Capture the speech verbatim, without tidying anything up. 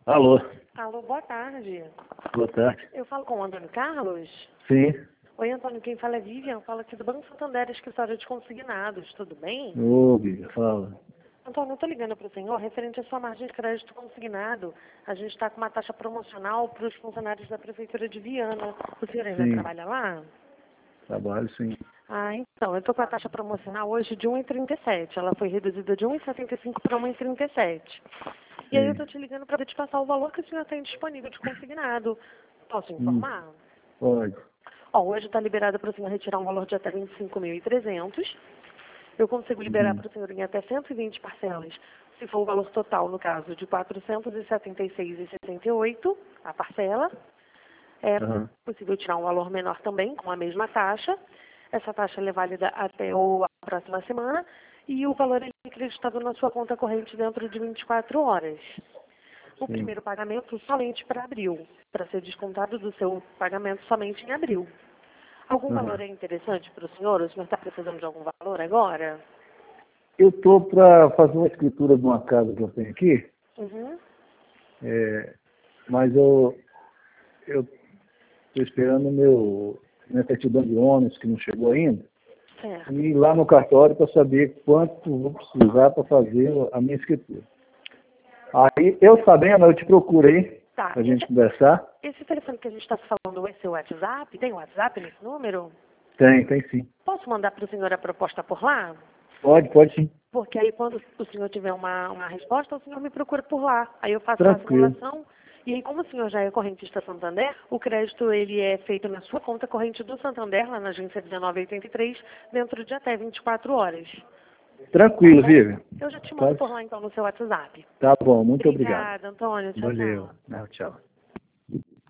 Alô, Alô, boa tarde. boa tarde. Eu falo com o Antônio Carlos? Sim. Oi, Antônio, quem fala é Vivian, fala aqui do Banco Santander, escritório de consignados, tudo bem? Ô, Bíblia, fala. Antônio, eu estou ligando para o senhor referente à sua margem de crédito consignado. A gente está com uma taxa promocional para os funcionários da Prefeitura de Viana. O senhor ainda Sim, trabalha lá? trabalho sim. Ah, então, eu estou com a taxa promocional hoje de um vírgula trinta e sete. Ela foi reduzida de um vírgula setenta e cinco para um vírgula trinta e sete. E aí eu Sim. estou te ligando para te passar o valor que o senhor tem disponível de consignado. Posso Hum, informar? pode. Ó, hoje está liberado para o senhor retirar um valor de até vinte e cinco mil e trezentos. Eu consigo liberar Uhum. para o senhor em até cento e vinte parcelas, se for o valor total, no caso, de quatrocentos e setenta e seis reais e sessenta e oito centavos a parcela. É Aham. possível tirar um valor menor também, com a mesma taxa. Essa taxa ela é válida até o- a próxima semana e o valor é acreditado na sua conta corrente dentro de vinte e quatro horas. O Sim. primeiro pagamento somente para abril, para ser descontado do seu pagamento somente em abril. Algum valor Aham. é interessante para o senhor? O senhor está precisando de algum valor agora? Eu estou para fazer uma escritura de uma casa que eu tenho aqui, Uhum. é, mas eu eu estou esperando o meu minha certidão de ônibus que não chegou ainda e Certo. ir lá no cartório para saber quanto vou precisar para fazer a minha escritura. Aí eu sabendo, eu te procurei Tá. para a gente Esse, conversar. esse telefone que a gente está falando é seu WhatsApp? Tem WhatsApp nesse número? Tem, tem sim. Posso mandar para o senhor a proposta por lá? Pode, pode sim. Porque aí quando o senhor tiver uma, uma resposta, o senhor me procura por lá. Aí eu faço lá a Tranquilo. simulação. E aí, como o senhor já é correntista Santander, o crédito ele é feito na sua conta corrente do Santander, lá na agência dezenove oitenta e três, dentro de até vinte e quatro horas. Tá Tranquilo, bom? Vivian. Eu já te mando Pode? por lá então no seu WhatsApp. Tá bom, muito obrigado. Obrigada, Antônio. Tchau, Valeu. tchau. Não, tchau.